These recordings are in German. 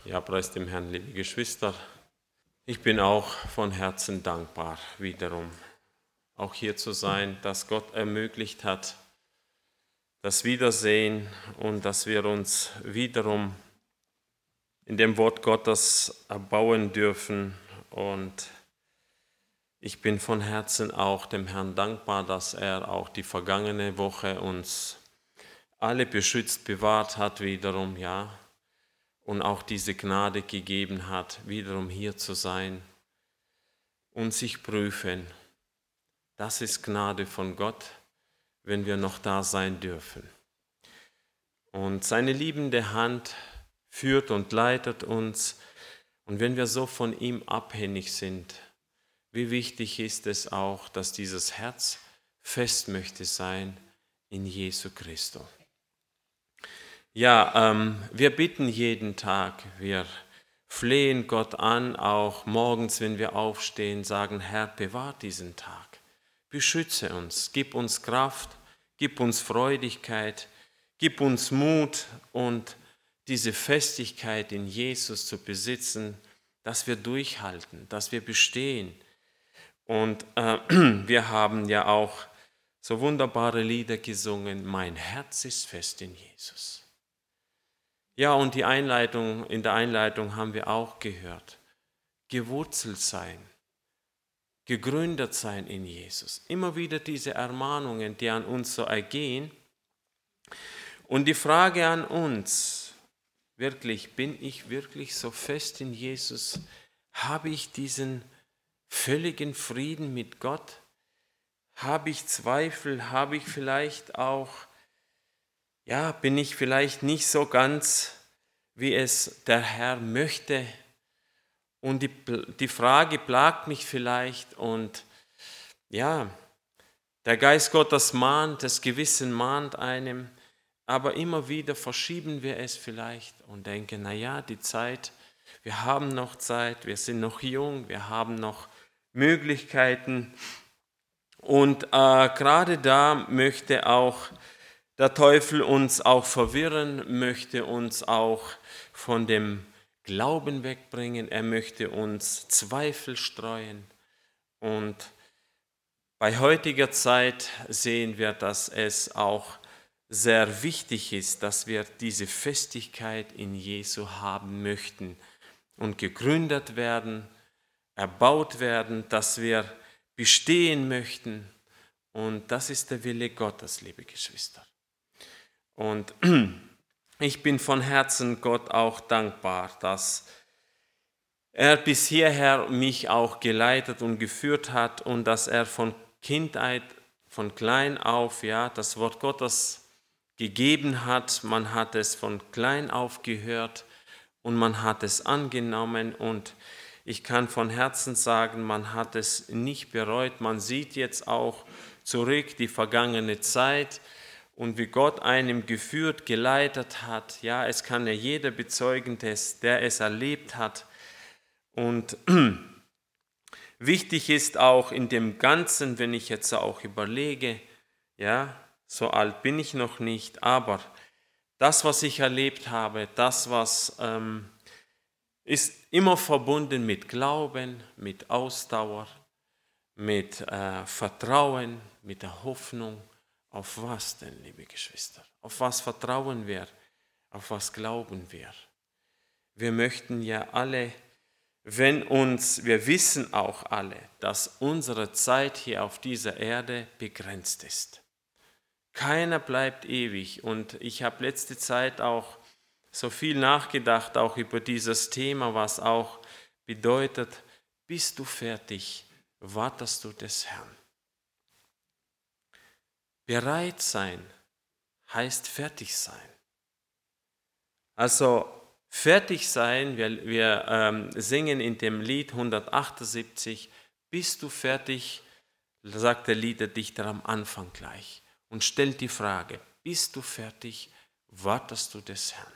Ja, preis dem Herrn, liebe Geschwister. Ich bin auch von Herzen dankbar, wiederum auch hier zu sein, dass Gott ermöglicht hat, das Wiedersehen und dass wir uns wiederum in dem Wort Gottes erbauen dürfen. Und ich bin von Herzen auch dem Herrn dankbar, dass er auch die vergangene Woche uns alle beschützt, bewahrt hat, wiederum, ja, und auch diese Gnade gegeben hat, wiederum hier zu sein und sich prüfen. Das ist Gnade von Gott, wenn wir noch da sein dürfen. Und seine liebende Hand führt und leitet uns. Und wenn wir so von ihm abhängig sind, wie wichtig ist es auch, dass dieses Herz fest möchte sein in Jesu Christus. Ja, wir bitten jeden Tag, wir flehen Gott an, auch morgens, wenn wir aufstehen, sagen, Herr, bewahr diesen Tag, beschütze uns, gib uns Kraft, gib uns Freudigkeit, gib uns Mut und diese Festigkeit in Jesus zu besitzen, dass wir durchhalten, dass wir bestehen. Und wir haben ja auch so wunderbare Lieder gesungen, mein Herz ist fest in Jesus. Ja, und in der Einleitung haben wir auch gehört, gewurzelt sein, gegründet sein in Jesus. Immer wieder diese Ermahnungen, die an uns so ergehen. Und die Frage an uns, wirklich, bin ich wirklich so fest in Jesus? Habe ich diesen völligen Frieden mit Gott? Habe ich Zweifel? Habe ich vielleicht auch, ja, bin ich vielleicht nicht so ganz, wie es der Herr möchte? Und die Frage plagt mich vielleicht und ja, der Geist Gottes mahnt, das Gewissen mahnt einem, aber immer wieder verschieben wir es vielleicht und denken, naja, die Zeit, wir haben noch Zeit, wir sind noch jung, wir haben noch Möglichkeiten. Und gerade da möchte auch der Teufel uns auch verwirren, möchte uns auch von dem Glauben wegbringen, er möchte uns Zweifel streuen. Und bei heutiger Zeit sehen wir, dass es auch sehr wichtig ist, dass wir diese Festigkeit in Jesu haben möchten und gegründet werden, erbaut werden, dass wir bestehen möchten. Und das ist der Wille Gottes, liebe Geschwister. Und ich bin von Herzen Gott auch dankbar, dass er bis hierher mich auch geleitet und geführt hat und dass er von Kindheit, von klein auf, ja, das Wort Gottes gegeben hat. Man hat es von klein auf gehört und man hat es angenommen und ich kann von Herzen sagen, man hat es nicht bereut. Man sieht jetzt auch zurück die vergangene Zeit und wie Gott einem geführt, geleitet hat. Ja, es kann ja jeder bezeugen, der es erlebt hat. Und wichtig ist auch in dem Ganzen, wenn ich jetzt auch überlege, ja, so alt bin ich noch nicht, aber das, was ich erlebt habe, das, was ist immer verbunden mit Glauben, mit Ausdauer, mit Vertrauen, mit der Hoffnung. Auf was denn, liebe Geschwister? Auf was vertrauen wir? Auf was glauben wir? Wir möchten ja alle, wir wissen auch alle, dass unsere Zeit hier auf dieser Erde begrenzt ist. Keiner bleibt ewig und ich habe letzte Zeit auch so viel nachgedacht, auch über dieses Thema, was auch bedeutet, bist du fertig, wartest du des Herrn. Bereit sein heißt fertig sein. Also fertig sein, wir singen in dem Lied 178, bist du fertig, sagt der Liederdichter am Anfang gleich und stellt die Frage, bist du fertig, wartest du des Herrn.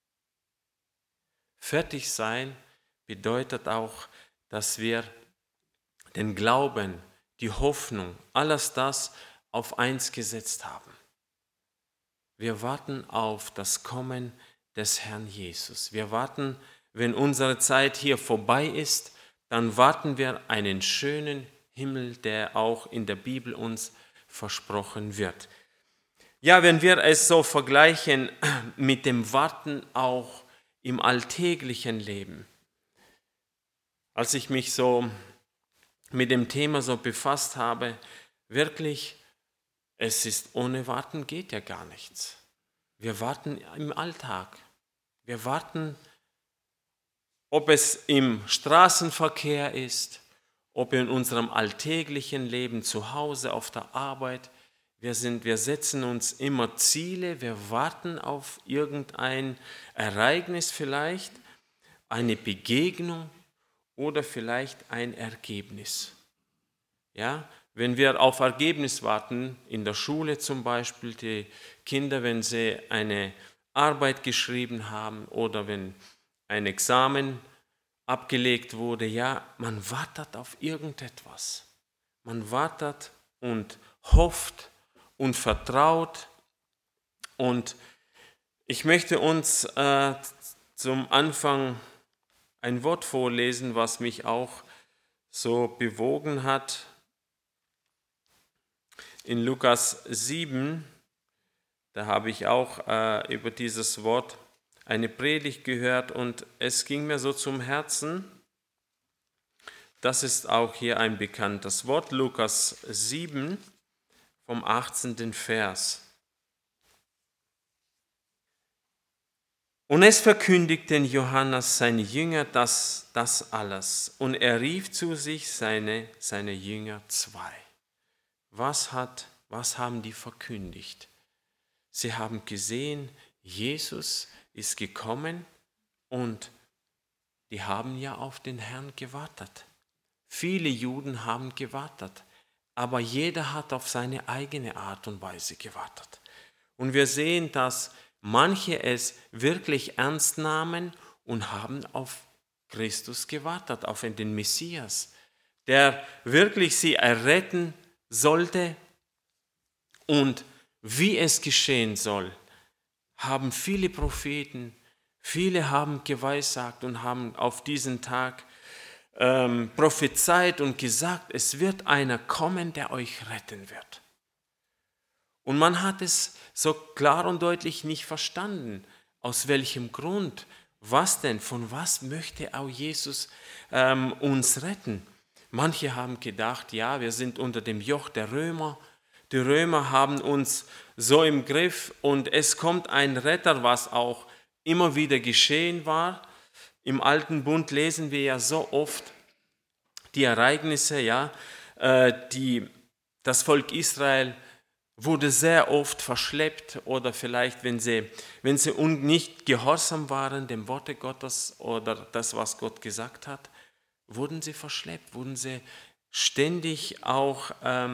Fertig sein bedeutet auch, dass wir den Glauben, die Hoffnung, alles das auf eins gesetzt haben. Wir warten auf das Kommen des Herrn Jesus. Wir warten wenn unsere Zeit hier vorbei ist, dann warten wir einen schönen Himmel, der auch in der Bibel uns versprochen wird. Ja, wenn wir es so vergleichen mit dem Warten auch im alltäglichen Leben. Als ich mich so mit dem Thema so befasst habe, wirklich, es ist ohne Warten geht ja gar nichts. Wir warten im Alltag. Wir warten, ob es im Straßenverkehr ist, ob in unserem alltäglichen Leben zu Hause, auf der Arbeit. Wir setzen uns immer Ziele, wir warten auf irgendein Ereignis vielleicht, eine Begegnung oder vielleicht ein Ergebnis. Ja, wenn wir auf Ergebnis warten, in der Schule zum Beispiel, die Kinder, wenn sie eine Arbeit geschrieben haben oder wenn ein Examen abgelegt wurde, ja, man wartet auf irgendetwas. Man wartet und hofft und vertraut. Und ich möchte uns zum Anfang ein Wort vorlesen, was mich auch so bewogen hat. In Lukas 7, da habe ich auch über dieses Wort eine Predigt gehört und es ging mir so zum Herzen. Das ist auch hier ein bekanntes Wort, Lukas 7 vom 18. Vers. Und es verkündigten Johannes seine Jünger das alles. Und er rief zu sich seine Jünger zwei. Was haben die verkündigt? Sie haben gesehen, Jesus ist gekommen und die haben ja auf den Herrn gewartet. Viele Juden haben gewartet, aber jeder hat auf seine eigene Art und Weise gewartet. Und wir sehen, dass manche es wirklich ernst nahmen und haben auf Christus gewartet, auf den Messias, der wirklich sie erretten sollte. Und wie es geschehen soll, haben viele Propheten, viele haben geweissagt und haben auf diesen Tag prophezeit und gesagt, es wird einer kommen, der euch retten wird. Und man hat es so klar und deutlich nicht verstanden, aus welchem Grund, was denn, von was möchte auch Jesus uns retten. Manche haben gedacht, ja, wir sind unter dem Joch der Römer, die Römer haben uns so im Griff und es kommt ein Retter, was auch immer wieder geschehen war. Im Alten Bund lesen wir ja so oft die Ereignisse, ja, das Volk Israel wurde sehr oft verschleppt oder vielleicht, wenn sie nicht gehorsam waren dem Worte Gottes oder das, was Gott gesagt hat, wurden sie verschleppt, wurden sie ständig auch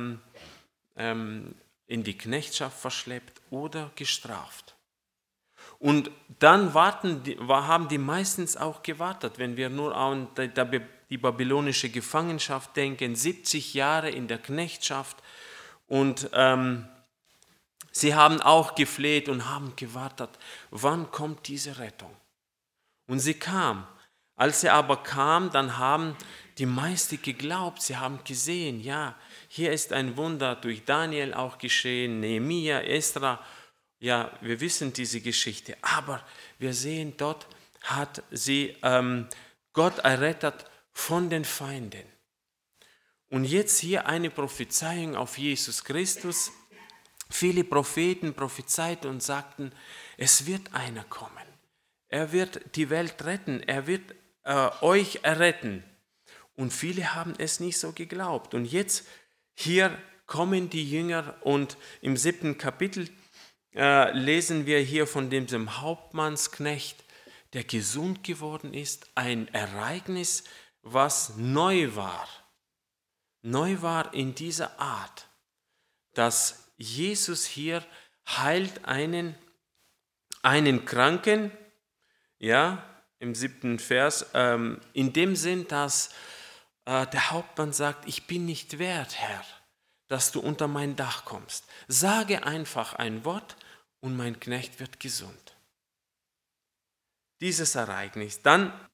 in die Knechtschaft verschleppt oder gestraft. Und dann haben die meistens auch gewartet, wenn wir nur an die babylonische Gefangenschaft denken, 70 Jahre in der Knechtschaft und sie haben auch gefleht und haben gewartet, wann kommt diese Rettung? Und sie kam. Als sie aber kam, dann haben die meisten geglaubt, sie haben gesehen, ja, hier ist ein Wunder durch Daniel auch geschehen, Nehemia, Esra. Ja, wir wissen diese Geschichte, aber wir sehen, dort hat sie Gott errettet von den Feinden. Und jetzt hier eine Prophezeiung auf Jesus Christus. Viele Propheten prophezeiten und sagten, es wird einer kommen. Er wird die Welt retten, er wird euch erretten. Und viele haben es nicht so geglaubt. Und jetzt hier kommen die Jünger und im 7. Kapitel lesen wir hier von diesem Hauptmannsknecht, der gesund geworden ist, ein Ereignis, was neu war. Neu war in dieser Art, dass Jesus hier heilt einen Kranken, ja, im 7. Vers, in dem Sinn, dass der Hauptmann sagt, ich bin nicht wert, Herr, dass du unter mein Dach kommst. Sage einfach ein Wort und mein Knecht wird gesund. Dieses Ereignis. Dann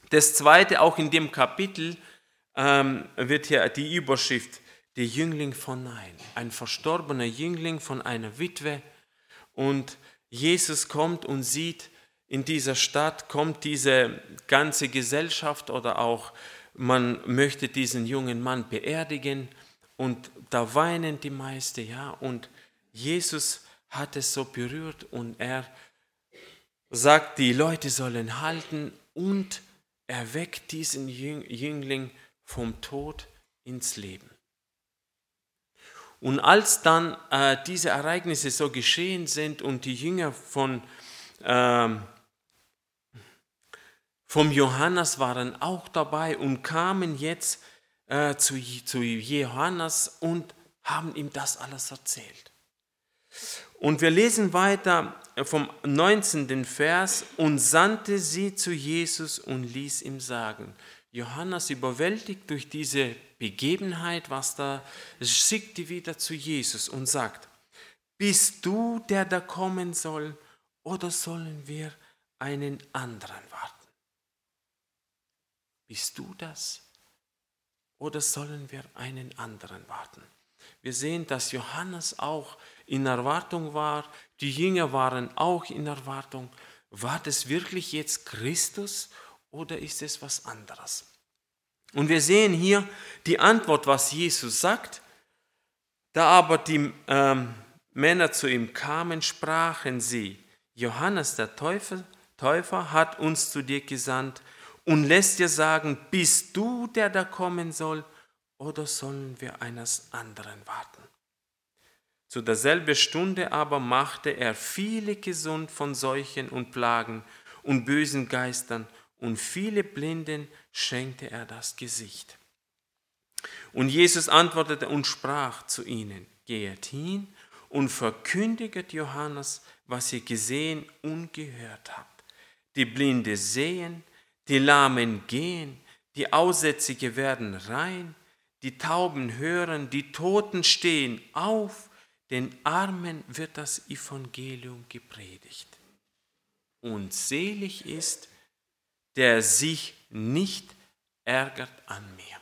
Das Zweite, auch in dem Kapitel wird hier die Überschrift, der Jüngling von Nain, ein verstorbener Jüngling von einer Witwe. Und Jesus kommt und sieht, in dieser Stadt kommt diese ganze Gesellschaft oder auch man möchte diesen jungen Mann beerdigen und da weinen die meisten, ja. Und Jesus hat es so berührt und er sagt, die Leute sollen halten und er weckt diesen Jüngling vom Tod ins Leben. Und als dann diese Ereignisse so geschehen sind und die Jünger vom Johannes waren auch dabei und kamen jetzt zu Johannes und haben ihm das alles erzählt. Und wir lesen weiter vom 19. Vers, und sandte sie zu Jesus und ließ ihm sagen. Johannes, überwältigt durch diese Begebenheit, was da, schickt die wieder zu Jesus und sagt, bist du, der da kommen soll, oder sollen wir einen anderen warten? Bist du das, oder sollen wir einen anderen warten? Wir sehen, dass Johannes auch in Erwartung war, die Jünger waren auch in Erwartung. War das wirklich jetzt Christus oder ist es was anderes? Und wir sehen hier die Antwort, was Jesus sagt. Da aber die Männer zu ihm kamen, sprachen sie, Johannes der Täufer hat uns zu dir gesandt und lässt dir sagen, bist du, der da kommen soll, oder sollen wir eines anderen warten? Zu derselben Stunde aber machte er viele gesund von Seuchen und Plagen und bösen Geistern, und viele Blinden schenkte er das Gesicht. Und Jesus antwortete und sprach zu ihnen, geht hin und verkündiget Johannes, was ihr gesehen und gehört habt. Die Blinde sehen, die Lahmen gehen, die Aussätzige werden rein, die Tauben hören, die Toten stehen auf, den Armen wird das Evangelium gepredigt. Und selig ist, der sich nicht ärgert an mir.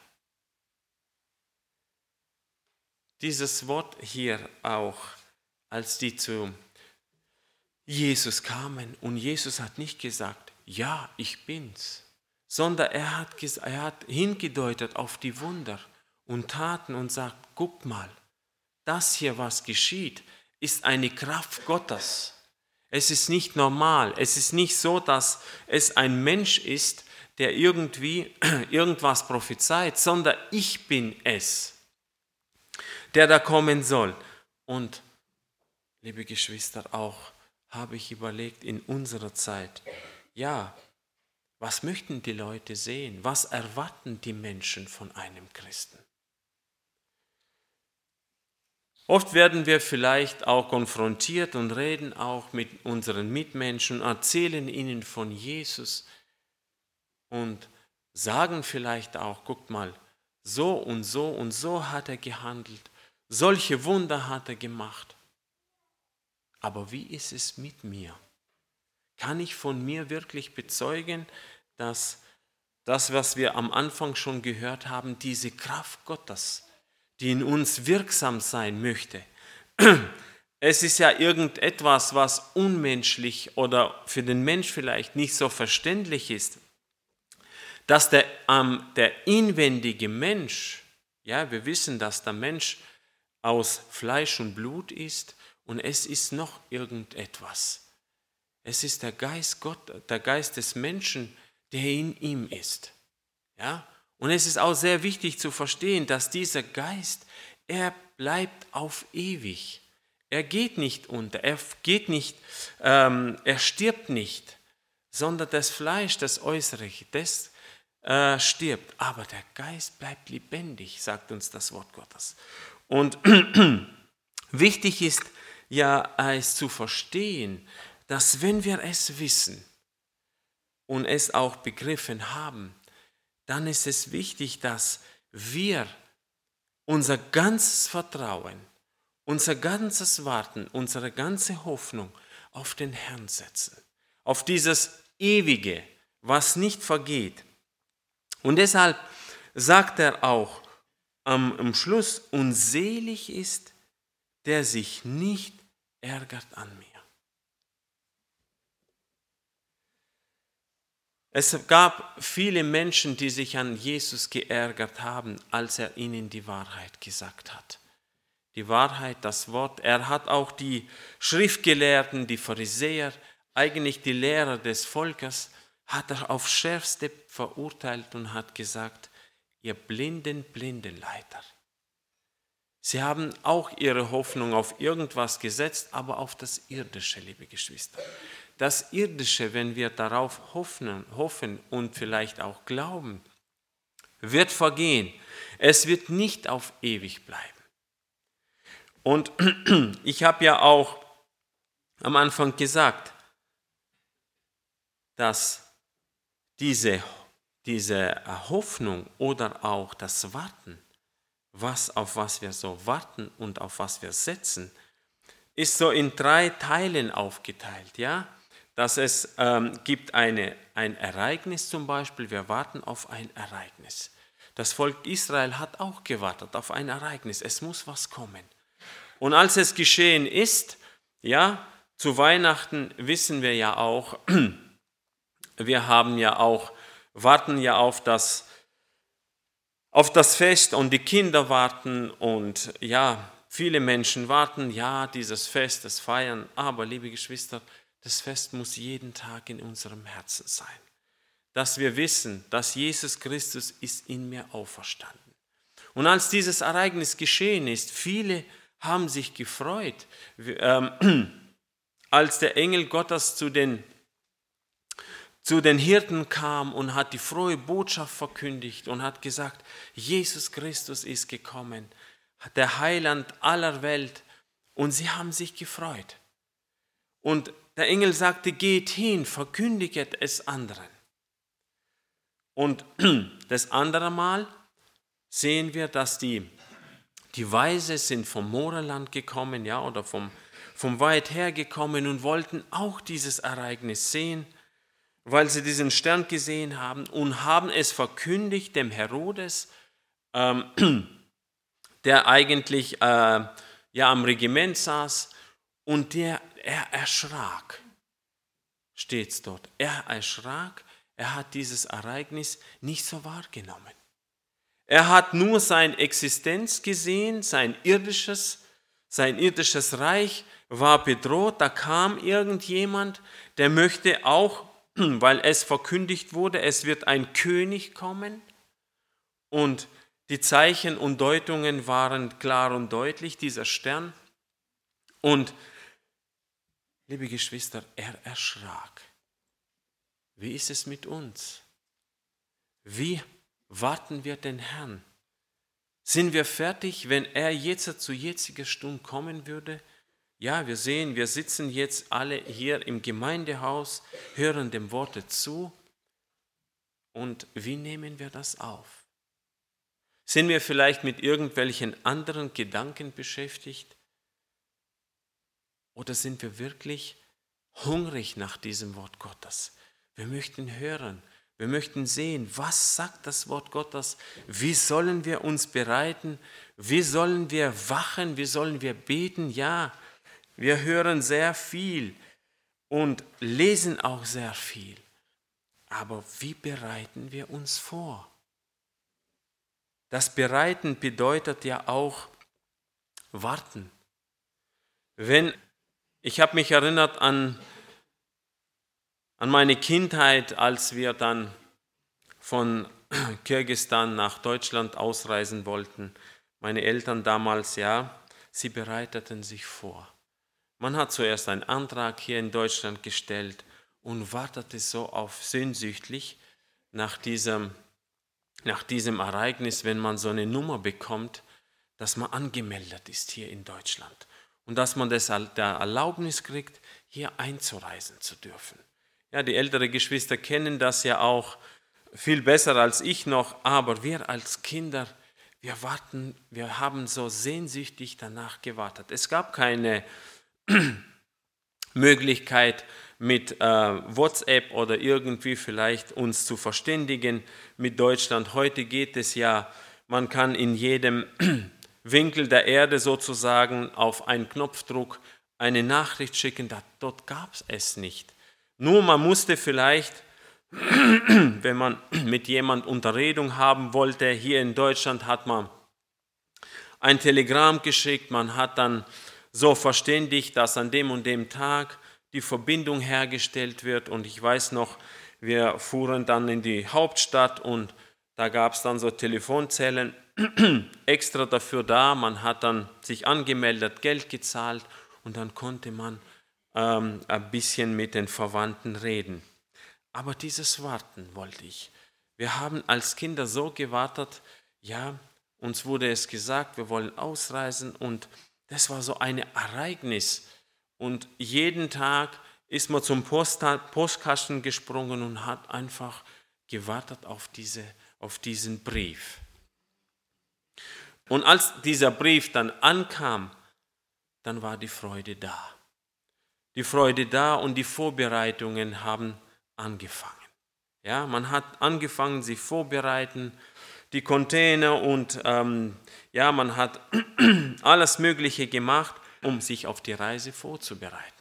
Dieses Wort hier auch, als die zu Jesus kamen und Jesus hat nicht gesagt, ja, ich bin's, sondern er hat hingedeutet auf die Wunder und Taten und sagt, guck mal, das hier, was geschieht, ist eine Kraft Gottes. Es ist nicht normal, es ist nicht so, dass es ein Mensch ist, der irgendwie irgendwas prophezeit, sondern ich bin es, der da kommen soll. Und, liebe Geschwister, auch habe ich überlegt in unserer Zeit, ja, was möchten die Leute sehen? Was erwarten die Menschen von einem Christen? Oft werden wir vielleicht auch konfrontiert und reden auch mit unseren Mitmenschen, erzählen ihnen von Jesus und sagen vielleicht auch, guck mal, so und so und so hat er gehandelt, solche Wunder hat er gemacht. Aber wie ist es mit mir? Kann ich von mir wirklich bezeugen, dass das, was wir am Anfang schon gehört haben, diese Kraft Gottes, die in uns wirksam sein möchte. Es ist ja irgendetwas, was unmenschlich oder für den Mensch vielleicht nicht so verständlich ist, dass der inwendige Mensch, ja, wir wissen, dass der Mensch aus Fleisch und Blut ist und es ist noch irgendetwas. Es ist der Geist der Geist des Menschen, der in ihm ist. Ja? Und es ist auch sehr wichtig zu verstehen, dass dieser Geist, er bleibt auf ewig. Er geht nicht unter, er stirbt nicht, sondern das Fleisch, das Äußere, das stirbt. Aber der Geist bleibt lebendig, sagt uns das Wort Gottes. Und wichtig ist ja, es zu verstehen, dass wenn wir es wissen und es auch begriffen haben, dann ist es wichtig, dass wir unser ganzes Vertrauen, unser ganzes Warten, unsere ganze Hoffnung auf den Herrn setzen, auf dieses Ewige, was nicht vergeht. Und deshalb sagt er auch am Schluss, und selig ist, der sich nicht ärgert an mir. Es gab viele Menschen, die sich an Jesus geärgert haben, als er ihnen die Wahrheit gesagt hat. Die Wahrheit, das Wort. Er hat auch die Schriftgelehrten, die Pharisäer, eigentlich die Lehrer des Volkes, hat er aufs Schärfste verurteilt und hat gesagt, ihr blinden Blindenleiter. Sie haben auch ihre Hoffnung auf irgendwas gesetzt, aber auf das Irdische, liebe Geschwister. Das Irdische, wenn wir darauf hoffen und vielleicht auch glauben, wird vergehen. Es wird nicht auf ewig bleiben. Und ich habe ja auch am Anfang gesagt, dass diese Hoffnung oder auch das Warten, auf was wir so warten und auf was wir setzen, ist so in 3 Teilen aufgeteilt, ja? Dass es gibt ein Ereignis zum Beispiel, wir warten auf ein Ereignis. Das Volk Israel hat auch gewartet auf ein Ereignis, es muss was kommen. Und als es geschehen ist, ja, zu Weihnachten wissen wir ja auch, wir warten ja auf das Fest und die Kinder warten und ja, viele Menschen warten, ja, dieses Fest, das Feiern, aber liebe Geschwister, das Fest muss jeden Tag in unserem Herzen sein. Dass wir wissen, dass Jesus Christus ist in mir auferstanden. Und als dieses Ereignis geschehen ist, viele haben sich gefreut, als der Engel Gottes zu den Hirten kam und hat die frohe Botschaft verkündigt und hat gesagt, Jesus Christus ist gekommen, der Heiland aller Welt, und sie haben sich gefreut. Und der Engel sagte, geht hin, verkündiget es anderen. Und das andere Mal sehen wir, dass die Weise sind vom Morgenland gekommen, ja, oder vom weit her gekommen und wollten auch dieses Ereignis sehen, weil sie diesen Stern gesehen haben und haben es verkündigt dem Herodes, der eigentlich am Regiment saß, und er erschrak, steht es dort. Er erschrak, er hat dieses Ereignis nicht so wahrgenommen. Er hat nur seine Existenz gesehen, sein irdisches Reich war bedroht, da kam irgendjemand, der möchte auch, weil es verkündigt wurde, es wird ein König kommen, und die Zeichen und Deutungen waren klar und deutlich, dieser Stern. Und, liebe Geschwister, er erschrak. Wie ist es mit uns? Wie warten wir den Herrn? Sind wir fertig, wenn er jetzt zu jetziger Stunde kommen würde? Ja, wir sitzen jetzt alle hier im Gemeindehaus, hören dem Worte zu. Und wie nehmen wir das auf? Sind wir vielleicht mit irgendwelchen anderen Gedanken beschäftigt? Oder sind wir wirklich hungrig nach diesem Wort Gottes? Wir möchten hören, wir möchten sehen, was sagt das Wort Gottes? Wie sollen wir uns bereiten? Wie sollen wir wachen? Wie sollen wir beten? Ja, wir hören sehr viel und lesen auch sehr viel. Aber wie bereiten wir uns vor? Das Bereiten bedeutet ja auch warten. Ich habe mich erinnert an meine Kindheit, als wir dann von Kirgisistan nach Deutschland ausreisen wollten. Meine Eltern damals, ja, sie bereiteten sich vor. Man hat zuerst einen Antrag hier in Deutschland gestellt und wartete so sehnsüchtig nach diesem Ereignis, wenn man so eine Nummer bekommt, dass man angemeldet ist hier in Deutschland und dass man der Erlaubnis kriegt, hier einzureisen zu dürfen. Ja, die älteren Geschwister kennen das ja auch viel besser als ich noch, aber wir als Kinder, wir haben so sehnsüchtig danach gewartet. Es gab keine Möglichkeit, mit WhatsApp oder irgendwie vielleicht uns zu verständigen mit Deutschland. Heute geht es ja, man kann in jedem Winkel der Erde sozusagen auf einen Knopfdruck eine Nachricht schicken. Dort gab es nicht. Nur man musste vielleicht, wenn man mit jemand Unterredung haben wollte, hier in Deutschland hat man ein Telegramm geschickt, man hat dann so verständigt, dass an dem und dem Tag die Verbindung hergestellt wird. Und ich weiß noch, wir fuhren dann in die Hauptstadt und da gab es dann so Telefonzellen extra dafür da. Man hat dann sich angemeldet, Geld gezahlt und dann konnte man ein bisschen mit den Verwandten reden. Aber dieses Warten wollte ich. Wir haben als Kinder so gewartet, ja, uns wurde es gesagt, wir wollen ausreisen und das war so ein Ereignis. Und jeden Tag ist man zum Postkasten gesprungen und hat einfach gewartet auf diesen Brief. Und als dieser Brief dann ankam, dann war die Freude da. Die Freude da und die Vorbereitungen haben angefangen. Ja, man hat angefangen, sich vorbereiten, die Container und man hat alles Mögliche gemacht, um sich auf die Reise vorzubereiten.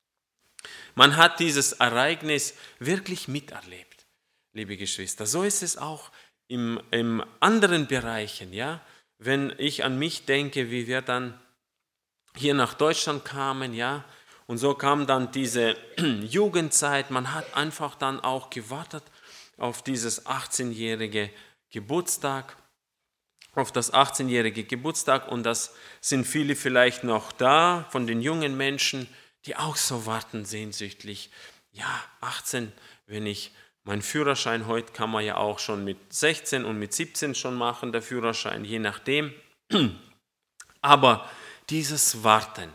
Man hat dieses Ereignis wirklich miterlebt, liebe Geschwister. So ist es auch im anderen Bereichen. Ja? Wenn ich an mich denke, wie wir dann hier nach Deutschland kamen, ja, und so kam dann diese Jugendzeit. Man hat einfach dann auch gewartet auf dieses 18-jährige Geburtstag, auf das 18-jährige Geburtstag und das sind viele vielleicht noch da von den jungen Menschen, die auch so warten sehnsüchtig. Ja, 18, wenn ich meinen Führerschein, heute kann man ja auch schon mit 16 und mit 17 schon machen, der Führerschein, je nachdem. Aber dieses Warten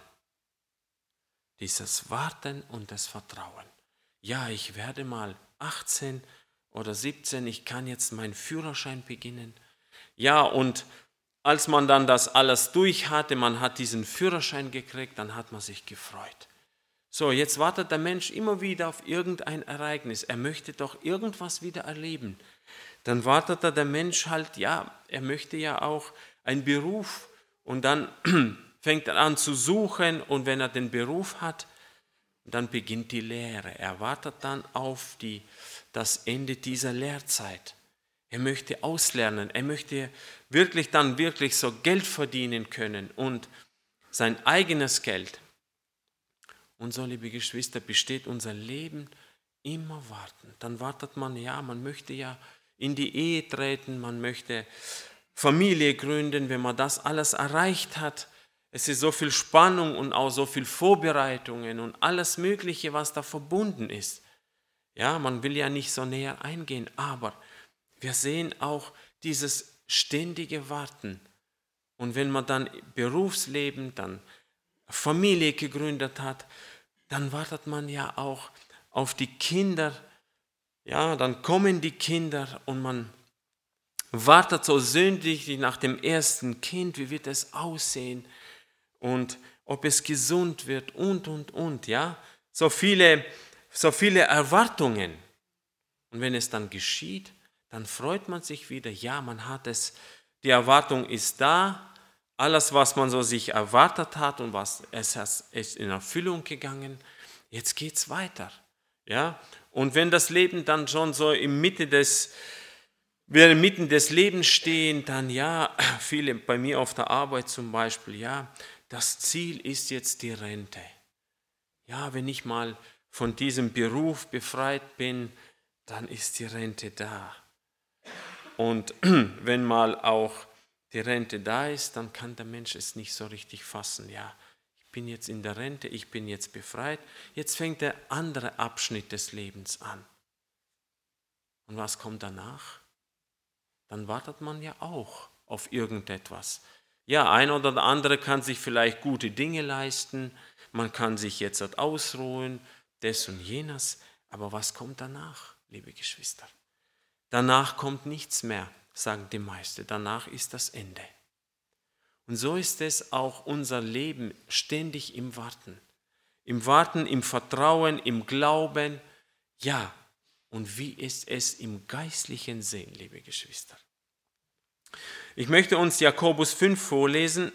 und das Vertrauen. Ja, ich werde mal 18 oder 17, ich kann jetzt meinen Führerschein beginnen. Ja, und als man dann das alles durch hatte, man hat diesen Führerschein gekriegt, dann hat man sich gefreut. So, jetzt wartet der Mensch immer wieder auf irgendein Ereignis. Er möchte doch irgendwas wieder erleben. Dann wartet der Mensch halt, ja, er möchte ja auch einen Beruf und dann fängt er an zu suchen und wenn er den Beruf hat, dann beginnt die Lehre. Er wartet dann auf das Ende dieser Lehrzeit. Er möchte auslernen, er möchte wirklich so Geld verdienen können und sein eigenes Geld. Und so, liebe Geschwister, besteht unser Leben immer warten. Dann wartet man, ja, man möchte ja in die Ehe treten, man möchte Familie gründen, wenn man das alles erreicht hat. Es ist so viel Spannung und auch so viel Vorbereitungen und alles Mögliche, was da verbunden ist. Ja, man will ja nicht so näher eingehen, aber wir sehen auch dieses ständige Warten. Und wenn man dann Berufsleben, dann Familie gegründet hat, dann wartet man ja auch auf die Kinder. Ja, dann kommen die Kinder und man wartet so sehnsüchtig nach dem ersten Kind. Wie wird es aussehen? Und ob es gesund wird und, ja. So viele Erwartungen. Und wenn es dann geschieht, dann freut man sich wieder, ja, man hat es, die Erwartung ist da, alles, was man so sich erwartet hat und was es ist in Erfüllung gegangen, jetzt geht es weiter. Ja? Und wenn das Leben dann schon so wir mitten des Lebens stehen, dann ja, viele bei mir auf der Arbeit zum Beispiel, ja, das Ziel ist jetzt die Rente. Ja, wenn ich mal von diesem Beruf befreit bin, dann ist die Rente da. Und wenn mal auch die Rente da ist, dann kann der Mensch es nicht so richtig fassen. Ja, ich bin jetzt in der Rente, ich bin jetzt befreit. Jetzt fängt der andere Abschnitt des Lebens an. Und was kommt danach? Dann wartet man ja auch auf irgendetwas. Ja, ein oder der andere kann sich vielleicht gute Dinge leisten, man kann sich jetzt ausruhen, das und jenes. Aber was kommt danach, liebe Geschwister? Danach kommt nichts mehr, sagen die meisten. Danach ist das Ende. Und so ist es auch unser Leben ständig im Warten. Im Warten, im Vertrauen, im Glauben. Ja, und wie ist es im geistlichen Sinn, liebe Geschwister? Ich möchte uns Jakobus 5 vorlesen.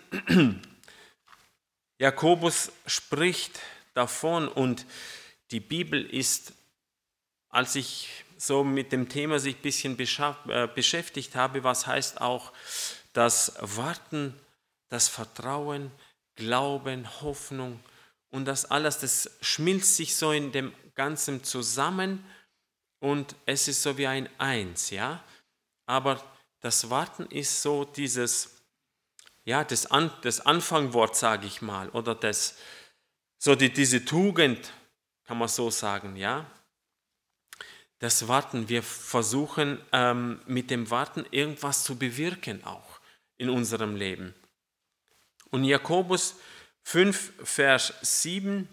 Jakobus spricht davon und die Bibel ist, als ich so mit dem Thema sich ein bisschen beschäftigt habe, was heißt auch das Warten, das Vertrauen, Glauben, Hoffnung und das alles, das schmilzt sich so in dem Ganzen zusammen und es ist so wie ein Eins, ja. Aber das Warten ist so dieses, ja, das Anfangwort, sage ich mal, oder diese Tugend, kann man so sagen, ja. Das Warten, wir versuchen mit dem Warten irgendwas zu bewirken auch in unserem Leben. Und Jakobus 5, Vers 7,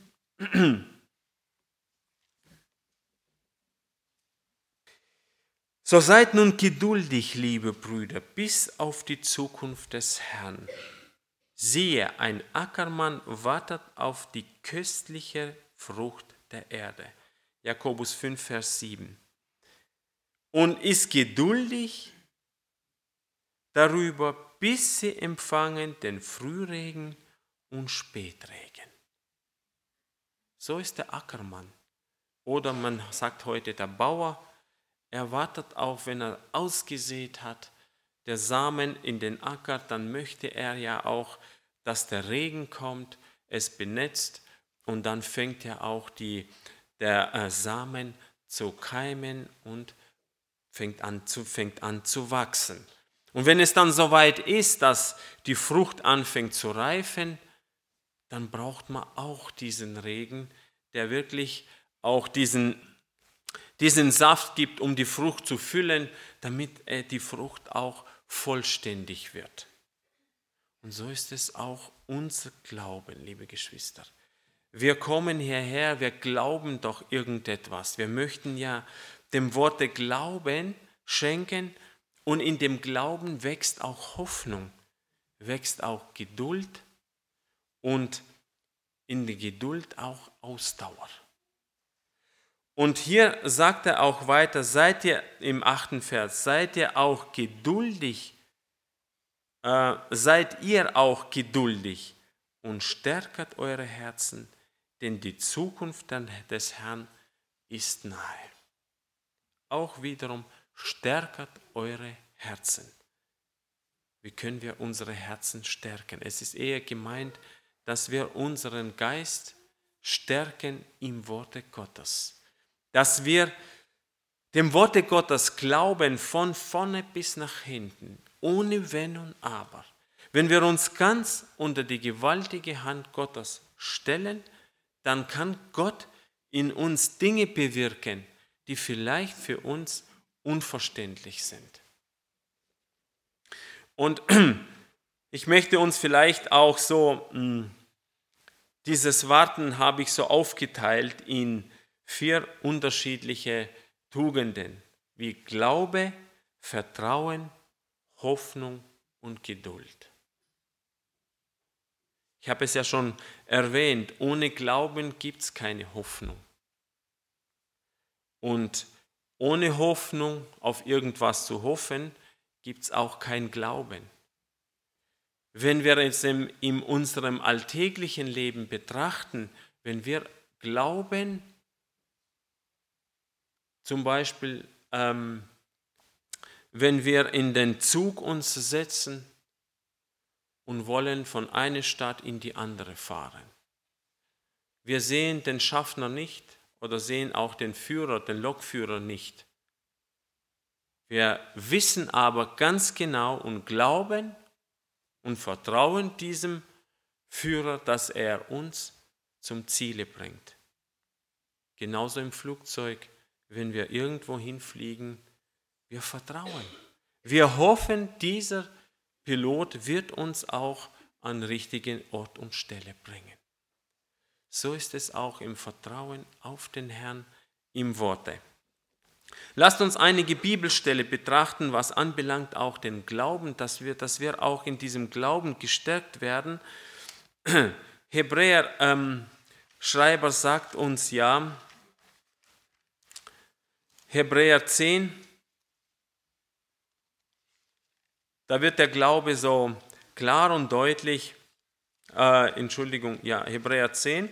so seid nun geduldig, liebe Brüder, bis auf die Zukunft des Herrn. Siehe, ein Ackermann wartet auf die köstliche Frucht der Erde. Jakobus 5, Vers 7. Und ist geduldig darüber, bis sie empfangen den Frühregen und Spätregen. So ist der Ackermann. Oder man sagt heute der Bauer, er wartet auf, wenn er ausgesät hat, der Samen in den Acker, dann möchte er ja auch, dass der Regen kommt, es benetzt und dann fängt ja auch der Samen zu keimen und fängt an zu wachsen. Und wenn es dann soweit ist, dass die Frucht anfängt zu reifen, dann braucht man auch diesen Regen, der wirklich auch diesen Saft gibt, um die Frucht zu füllen, damit die Frucht auch vollständig wird. Und so ist es auch unser Glauben, liebe Geschwister. Wir kommen hierher, wir glauben doch irgendetwas. Wir möchten ja dem Worte Glauben schenken und in dem Glauben wächst auch Hoffnung, wächst auch Geduld und in der Geduld auch Ausdauer. Und hier sagt er auch weiter, seid ihr im 8. Vers, seid ihr auch geduldig und stärket eure Herzen, denn die Zukunft des Herrn ist nahe. Auch wiederum stärket eure Herzen. Wie können wir unsere Herzen stärken? Es ist eher gemeint, dass wir unseren Geist stärken im Worte Gottes. Dass wir dem Worte Gottes glauben von vorne bis nach hinten, ohne Wenn und Aber. Wenn wir uns ganz unter die gewaltige Hand Gottes stellen, dann kann Gott in uns Dinge bewirken, die vielleicht für uns unverständlich sind. Und ich möchte uns vielleicht auch so, dieses Warten habe ich so aufgeteilt in 4 unterschiedliche Tugenden, wie Glaube, Vertrauen, Hoffnung und Geduld. Ich habe es ja schon erwähnt, ohne Glauben gibt es keine Hoffnung. Und ohne Hoffnung auf irgendwas zu hoffen, gibt es auch kein Glauben. Wenn wir es in unserem alltäglichen Leben betrachten, wenn wir glauben, zum Beispiel, wenn wir in den Zug uns setzen und wollen von einer Stadt in die andere fahren. Wir sehen den Schaffner nicht oder sehen auch den Lokführer nicht. Wir wissen aber ganz genau und glauben und vertrauen diesem Führer, dass er uns zum Ziele bringt. Genauso im Flugzeug, wenn wir irgendwo hinfliegen, wir vertrauen. Wir hoffen, dieser Pilot wird uns auch an richtigen Ort und Stelle bringen. So ist es auch im Vertrauen auf den Herrn im Worte. Lasst uns einige Bibelstelle betrachten, was anbelangt auch den Glauben, dass wir auch in diesem Glauben gestärkt werden. Hebräer Schreiber sagt uns ja, Hebräer 10, da wird der Glaube so klar und deutlich, Hebräer 10,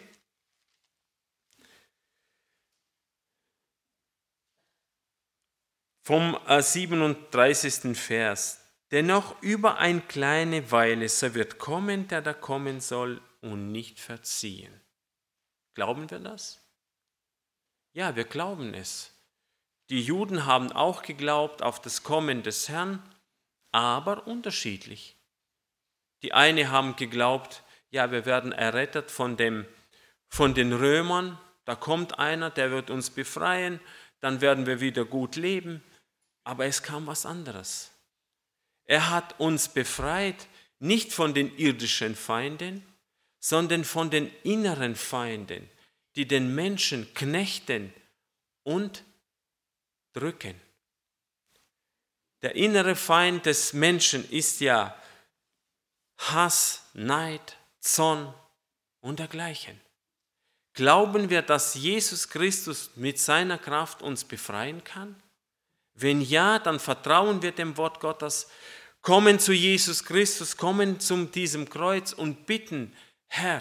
vom 37. Vers. Dennoch über eine kleine Weile, so wird kommen, der da kommen soll und nicht verziehen. Glauben wir das? Ja, wir glauben es. Die Juden haben auch geglaubt auf das Kommen des Herrn, aber unterschiedlich. Die einen haben geglaubt, ja, wir werden errettet von den Römern, da kommt einer, der wird uns befreien, dann werden wir wieder gut leben. Aber es kam was anderes. Er hat uns befreit, nicht von den irdischen Feinden, sondern von den inneren Feinden, die den Menschen knechten und drücken. Der innere Feind des Menschen ist ja Hass, Neid, Zorn und dergleichen. Glauben wir, dass Jesus Christus mit seiner Kraft uns befreien kann? Wenn ja, dann vertrauen wir dem Wort Gottes, kommen zu Jesus Christus, kommen zu diesem Kreuz und bitten, Herr,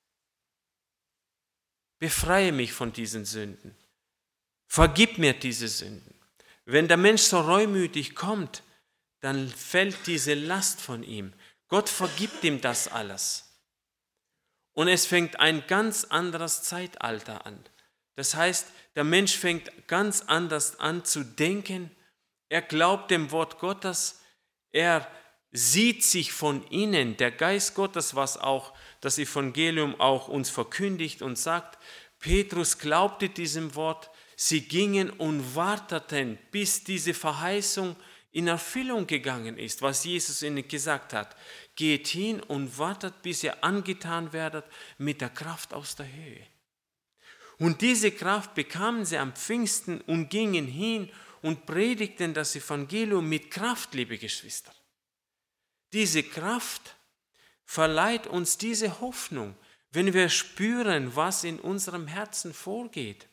befreie mich von diesen Sünden. Vergib mir diese Sünden. Wenn der Mensch so reumütig kommt, dann fällt diese Last von ihm. Gott vergibt ihm das alles. Und es fängt ein ganz anderes Zeitalter an. Das heißt, der Mensch fängt ganz anders an zu denken. Er glaubt dem Wort Gottes. Er sieht sich von innen. Der Geist Gottes, was auch das Evangelium auch uns verkündigt und sagt, Petrus glaubte diesem Wort. Sie gingen und warteten, bis diese Verheißung in Erfüllung gegangen ist, was Jesus ihnen gesagt hat. Geht hin und wartet, bis ihr angetan werdet mit der Kraft aus der Höhe. Und diese Kraft bekamen sie am Pfingsten und gingen hin und predigten das Evangelium mit Kraft, liebe Geschwister. Diese Kraft verleiht uns diese Hoffnung, wenn wir spüren, was in unserem Herzen vorgeht.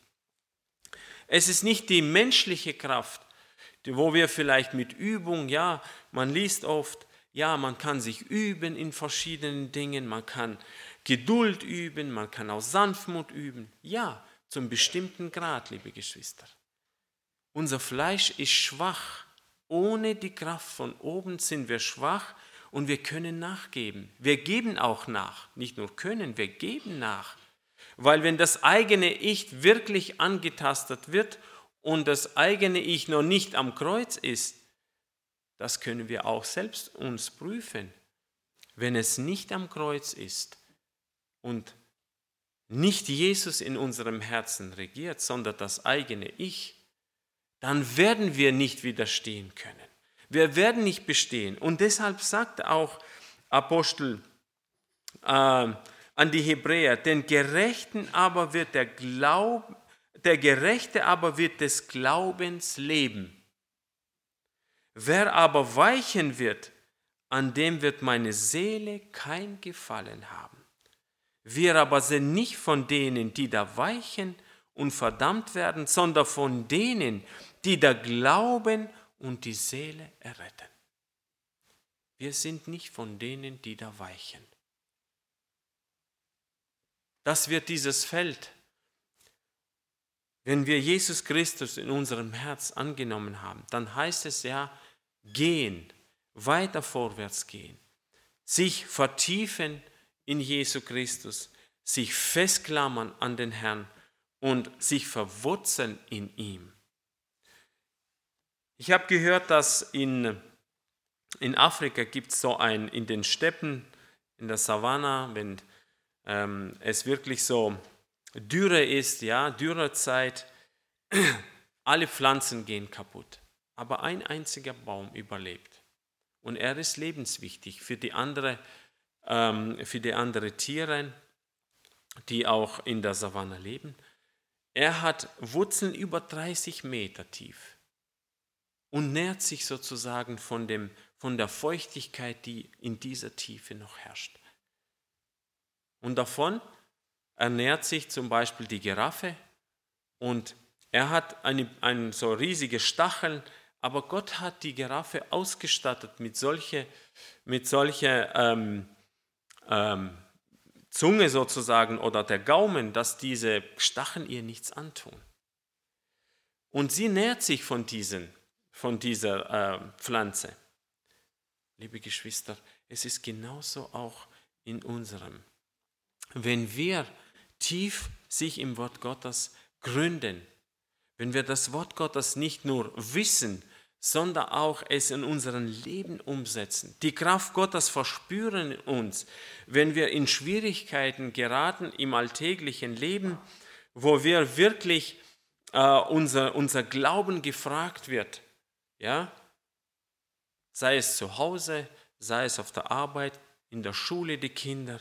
Es ist nicht die menschliche Kraft, wo wir vielleicht mit Übung, ja, man liest oft, ja, man kann sich üben in verschiedenen Dingen, man kann Geduld üben, man kann auch Sanftmut üben. Ja, zum bestimmten Grad, liebe Geschwister. Unser Fleisch ist schwach. Ohne die Kraft von oben sind wir schwach und wir können nachgeben. Wir geben auch nach. Nicht nur können, wir geben nach. Weil wenn das eigene Ich wirklich angetastet wird und das eigene Ich noch nicht am Kreuz ist, das können wir auch selbst uns prüfen. Wenn es nicht am Kreuz ist und nicht Jesus in unserem Herzen regiert, sondern das eigene Ich, dann werden wir nicht widerstehen können. Wir werden nicht bestehen. Und deshalb sagt auch Apostel an die Hebräer, der Gerechte aber wird des Glaubens leben. Wer aber weichen wird, an dem wird meine Seele kein Gefallen haben. Wir aber sind nicht von denen, die da weichen und verdammt werden, sondern von denen, die da glauben und die Seele erretten. Wir sind nicht von denen, die da weichen. Das wird dieses Feld, wenn wir Jesus Christus in unserem Herz angenommen haben, dann heißt es ja, gehen, weiter vorwärts gehen, sich vertiefen in Jesu Christus, sich festklammern an den Herrn und sich verwurzeln in ihm. Ich habe gehört, dass in Afrika gibt es so in den Steppen, in der Savanne, wenn es wirklich so Dürre ist, ja, Dürrezeit, alle Pflanzen gehen kaputt. Aber ein einziger Baum überlebt. Und er ist lebenswichtig für die andere Tiere, die auch in der Savanne leben. Er hat Wurzeln über 30 Meter tief und nährt sich sozusagen von der Feuchtigkeit, die in dieser Tiefe noch herrscht. Und davon ernährt sich zum Beispiel die Giraffe und er hat einen so riesige Stacheln, aber Gott hat die Giraffe ausgestattet mit solcher Zunge sozusagen oder der Gaumen, dass diese Stacheln ihr nichts antun. Und sie nährt sich von dieser Pflanze. Liebe Geschwister, es ist genauso auch in unserem. Wenn wir tief sich im Wort Gottes gründen, wenn wir das Wort Gottes nicht nur wissen, sondern auch es in unserem Leben umsetzen, die Kraft Gottes verspüren in uns, wenn wir in Schwierigkeiten geraten im alltäglichen Leben, wo wir wirklich unser Glauben gefragt wird, ja, sei es zu Hause, sei es auf der Arbeit, in der Schule die Kinder.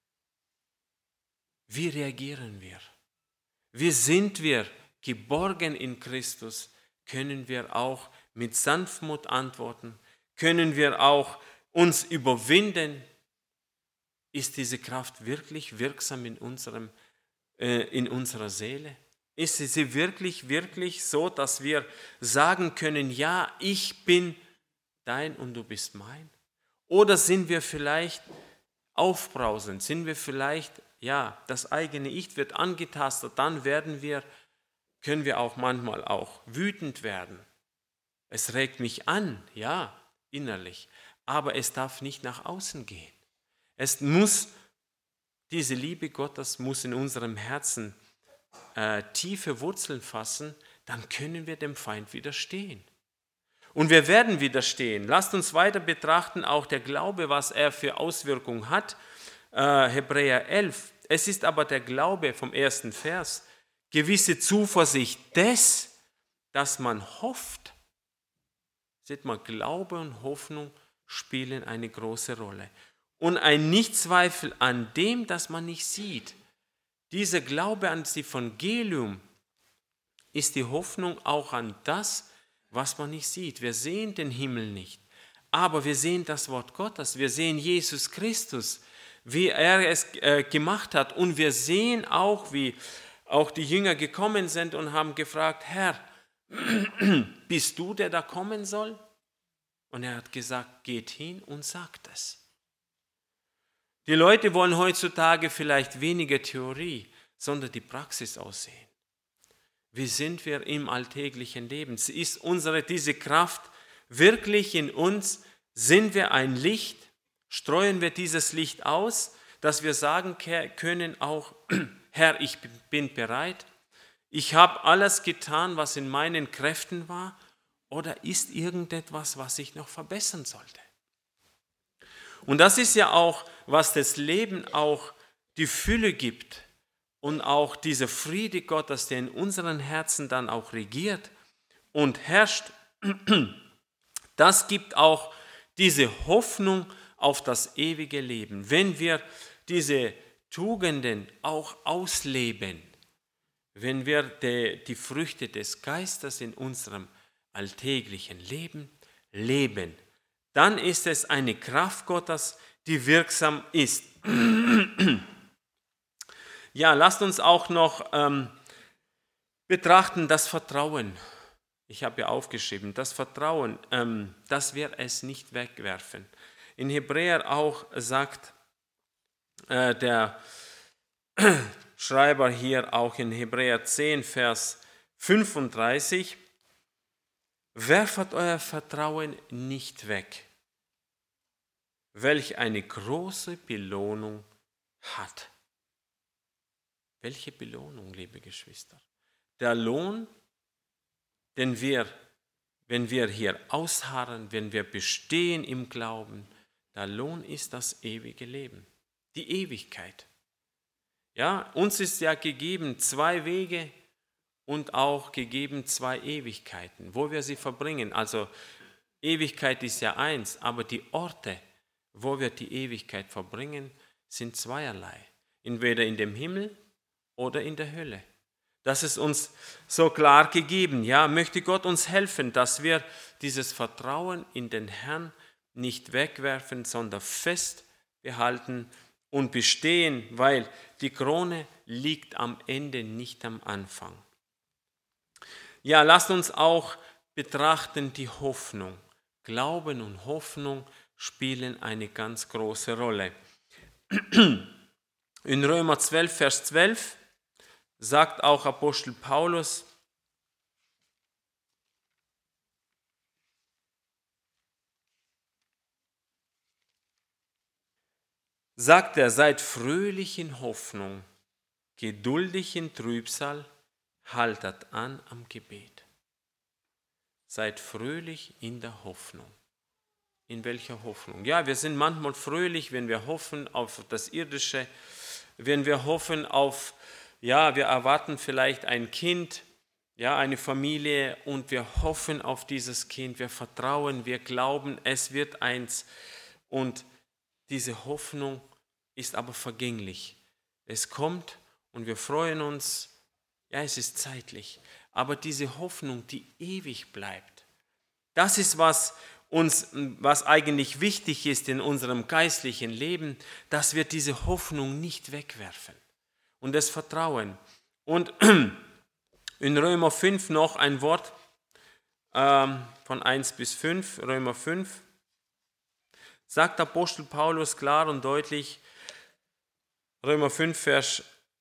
Wie reagieren wir? Wie sind wir geborgen in Christus? Können wir auch mit Sanftmut antworten? Können wir auch uns überwinden? Ist diese Kraft wirklich wirksam in unserer Seele? Ist sie wirklich so, dass wir sagen können, ja, ich bin dein und du bist mein? Oder sind wir vielleicht aufbrausend? Sind wir vielleicht, ja, das eigene Ich wird angetastet, dann können wir auch manchmal auch wütend werden. Es regt mich an, ja, innerlich, aber es darf nicht nach außen gehen. Diese Liebe Gottes muss in unserem Herzen tiefe Wurzeln fassen, dann können wir dem Feind widerstehen. Und wir werden widerstehen. Lasst uns weiter betrachten, auch der Glaube, was er für Auswirkungen hat. Hebräer 11. Es ist aber der Glaube vom ersten Vers, gewisse Zuversicht dass man hofft. Seht mal, Glaube und Hoffnung spielen eine große Rolle. Und ein Nichtzweifel an dem, das man nicht sieht. Dieser Glaube an das Evangelium ist die Hoffnung auch an das, was man nicht sieht. Wir sehen den Himmel nicht, aber wir sehen das Wort Gottes. Wir sehen Jesus Christus, wie er es gemacht hat. Und wir sehen auch, wie auch die Jünger gekommen sind und haben gefragt, Herr, bist du der da kommen soll? Und er hat gesagt, geht hin und sagt es. Die Leute wollen heutzutage vielleicht weniger Theorie, sondern die Praxis aussehen. Wie sind wir im alltäglichen Leben? Ist diese Kraft wirklich in uns? Sind wir ein Licht? Streuen wir dieses Licht aus, dass wir sagen können auch, Herr, ich bin bereit. Ich habe alles getan, was in meinen Kräften war. Oder ist irgendetwas, was ich noch verbessern sollte? Und das ist ja auch, was das Leben auch die Fülle gibt und auch dieser Friede Gottes, der in unseren Herzen dann auch regiert und herrscht, das gibt auch diese Hoffnung auf das ewige Leben. Wenn wir diese Tugenden auch ausleben, wenn wir die Früchte des Geistes in unserem alltäglichen Leben leben, dann ist es eine Kraft Gottes, die wirksam ist. Ja, lasst uns auch noch betrachten das Vertrauen. Ich habe ja aufgeschrieben, das Vertrauen, dass wir es nicht wegwerfen. In Hebräer auch sagt der Schreiber hier auch in Hebräer 10, Vers 35, werft euer Vertrauen nicht weg, welch eine große Belohnung hat. Welche Belohnung, liebe Geschwister? Der Lohn, den wenn wir hier ausharren, wenn wir bestehen im Glauben, der Lohn ist das ewige Leben, die Ewigkeit. Ja, uns ist ja gegeben 2 Wege und auch gegeben 2 Ewigkeiten, wo wir sie verbringen. Also Ewigkeit ist ja eins, aber die Orte, wo wir die Ewigkeit verbringen, sind zweierlei. Entweder in dem Himmel oder in der Hölle. Das ist uns so klar gegeben. Ja, möchte Gott uns helfen, dass wir dieses Vertrauen in den Herrn nicht wegwerfen, sondern fest behalten und bestehen, weil die Krone liegt am Ende, nicht am Anfang. Ja, lasst uns auch betrachten die Hoffnung. Glauben und Hoffnung spielen eine ganz große Rolle. In Römer 12, Vers 12 sagt auch Apostel Paulus, sagt er, seid fröhlich in Hoffnung, geduldig in Trübsal, haltet an am Gebet. Seid fröhlich in der Hoffnung. In welcher Hoffnung? Ja, wir sind manchmal fröhlich, wenn wir hoffen auf das Irdische, wenn wir hoffen auf, ja, wir erwarten vielleicht ein Kind, ja, eine Familie und wir hoffen auf dieses Kind, wir vertrauen, wir glauben, es wird eins. Und diese Hoffnung ist aber vergänglich. Es kommt und wir freuen uns, ja, es ist zeitlich, aber diese Hoffnung, die ewig bleibt, das ist, was eigentlich wichtig ist in unserem geistlichen Leben, dass wir diese Hoffnung nicht wegwerfen und das Vertrauen. Und in Römer 5 noch ein Wort von 1 bis 5, Römer 5, sagt Apostel Paulus klar und deutlich, Römer 5, Vers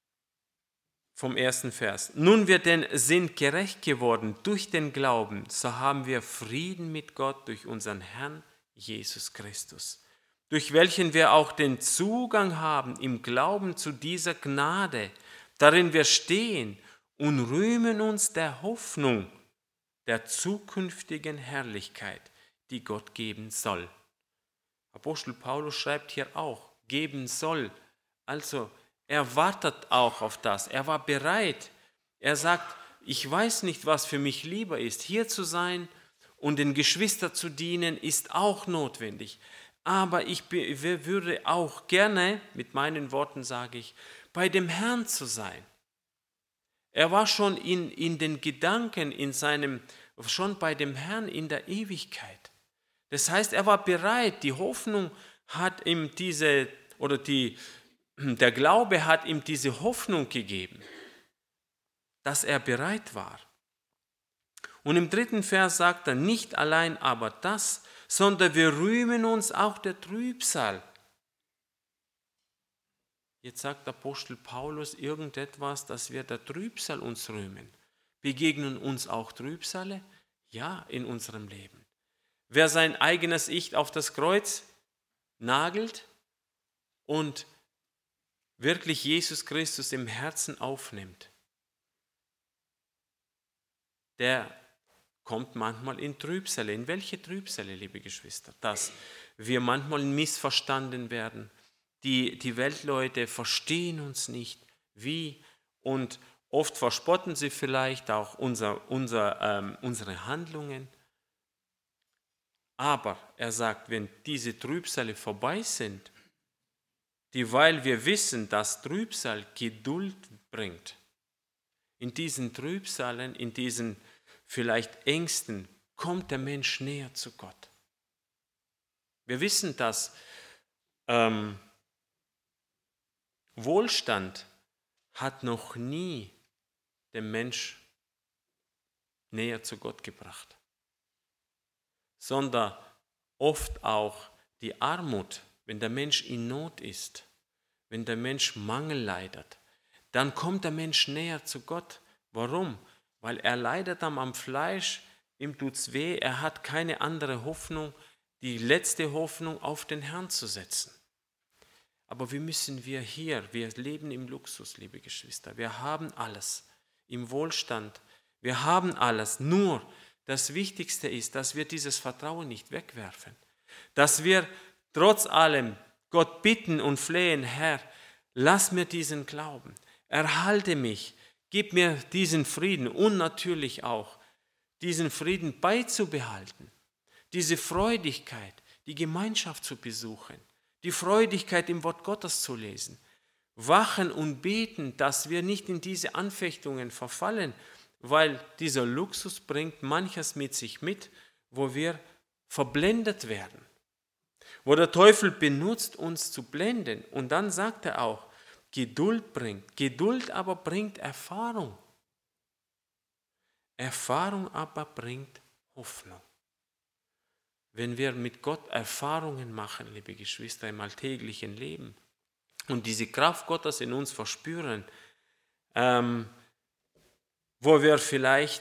vom ersten Vers. Nun wir denn sind gerecht geworden durch den Glauben, so haben wir Frieden mit Gott durch unseren Herrn Jesus Christus, durch welchen wir auch den Zugang haben im Glauben zu dieser Gnade, darin wir stehen und rühmen uns der Hoffnung der zukünftigen Herrlichkeit, die Gott geben soll. Apostel Paulus schreibt hier auch, geben soll, also er wartet auch auf das. Er war bereit. Er sagt, ich weiß nicht, was für mich lieber ist. Hier zu sein und den Geschwistern zu dienen, ist auch notwendig. Aber ich würde auch gerne, mit meinen Worten sage ich, bei dem Herrn zu sein. Er war schon in den Gedanken, schon bei dem Herrn in der Ewigkeit. Das heißt, er war bereit. Die Hoffnung hat ihm der Glaube hat ihm diese Hoffnung gegeben, dass er bereit war. Und im 3. Vers sagt er, nicht allein aber das, sondern wir rühmen uns auch der Trübsal. Jetzt sagt Apostel Paulus irgendetwas, dass wir der Trübsal uns rühmen. Begegnen uns auch Trübsale? Ja, in unserem Leben. Wer sein eigenes Ich auf das Kreuz nagelt und wirklich Jesus Christus im Herzen aufnimmt, der kommt manchmal in Trübsale. In welche Trübsale, liebe Geschwister? Dass wir manchmal missverstanden werden. Die Weltleute verstehen uns nicht, wie, und oft verspotten sie vielleicht auch unsere Handlungen. Aber er sagt, wenn diese Trübsale vorbei sind, weil wir wissen, dass Trübsal Geduld bringt. In diesen Trübsalen, in diesen vielleicht Ängsten, kommt der Mensch näher zu Gott. Wir wissen, dass Wohlstand hat noch nie den Mensch näher zu Gott gebracht, sondern oft auch die Armut. Wenn der Mensch in Not ist, wenn der Mensch Mangel leidet, dann kommt der Mensch näher zu Gott. Warum? Weil er leidet am Fleisch, ihm tut's weh, er hat keine andere Hoffnung, die letzte Hoffnung auf den Herrn zu setzen. Aber wir leben im Luxus, liebe Geschwister, wir haben alles, im Wohlstand, wir haben alles, nur das Wichtigste ist, dass wir dieses Vertrauen nicht wegwerfen, dass wir trotz allem Gott bitten und flehen, Herr, lass mir diesen Glauben, erhalte mich, gib mir diesen Frieden und natürlich auch diesen Frieden beizubehalten, diese Freudigkeit, die Gemeinschaft zu besuchen, die Freudigkeit im Wort Gottes zu lesen, wachen und beten, dass wir nicht in diese Anfechtungen verfallen, weil dieser Luxus bringt manches mit sich mit, wo wir verblendet werden. wo der Teufel benutzt, uns zu blenden. Und dann sagt er auch, Geduld bringt. Geduld aber bringt Erfahrung. Erfahrung aber bringt Hoffnung. Wenn wir mit Gott Erfahrungen machen, liebe Geschwister, im alltäglichen Leben und diese Kraft Gottes in uns verspüren, wo wir vielleicht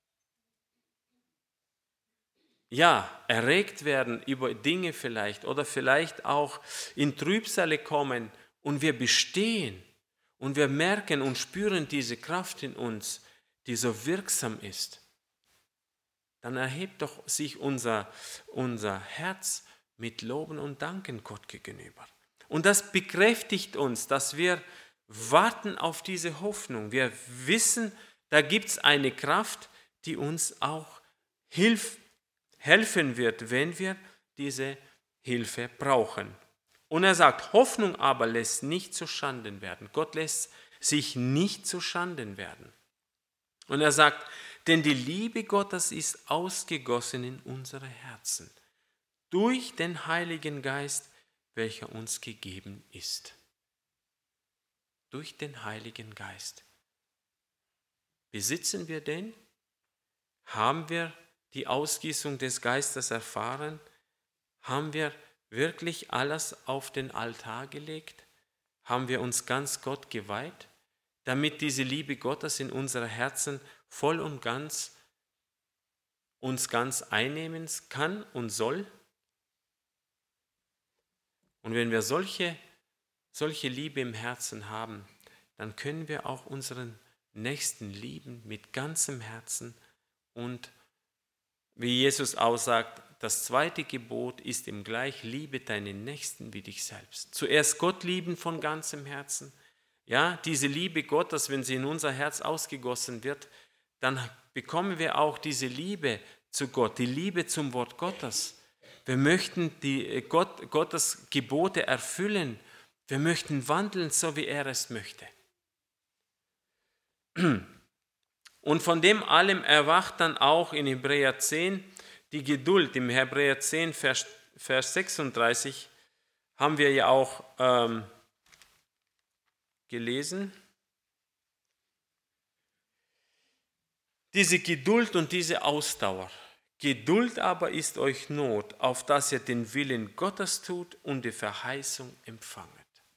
erregt werden über Dinge vielleicht oder vielleicht auch in Trübsale kommen und wir bestehen und wir merken und spüren diese Kraft in uns, die so wirksam ist, dann erhebt doch sich unser Herz mit Loben und Danken Gott gegenüber. Und das bekräftigt uns, dass wir warten auf diese Hoffnung. Wir wissen, da gibt es eine Kraft, die uns auch helfen wird, wenn wir diese Hilfe brauchen. Und er sagt, Hoffnung aber lässt nicht zu Schanden werden. Gott lässt sich nicht zu Schanden werden. Und er sagt, denn die Liebe Gottes ist ausgegossen in unsere Herzen, durch den Heiligen Geist, welcher uns gegeben ist. Durch den Heiligen Geist. Besitzen wir den? Haben wir die Ausgießung des Geistes erfahren? Haben wir wirklich alles auf den Altar gelegt? Haben wir uns ganz Gott geweiht, damit diese Liebe Gottes in unsere Herzen voll und ganz uns ganz einnehmen kann und soll? Und wenn wir solche Liebe im Herzen haben, dann können wir auch unseren Nächsten lieben mit ganzem Herzen. Und wie Jesus aussagt, das zweite Gebot ist ihm gleich, liebe deinen Nächsten wie dich selbst. Zuerst Gott lieben von ganzem Herzen. Ja, diese Liebe Gottes, wenn sie in unser Herz ausgegossen wird, dann bekommen wir auch diese Liebe zu Gott, die Liebe zum Wort Gottes. Wir möchten Gottes Gebote erfüllen. Wir möchten wandeln, so wie er es möchte. Und von dem allem erwacht dann auch in Hebräer 10 die Geduld. Im Hebräer 10, Vers 36 haben wir ja auch gelesen. Diese Geduld und diese Ausdauer. Geduld aber ist euch Not, auf dass ihr den Willen Gottes tut und die Verheißung empfanget.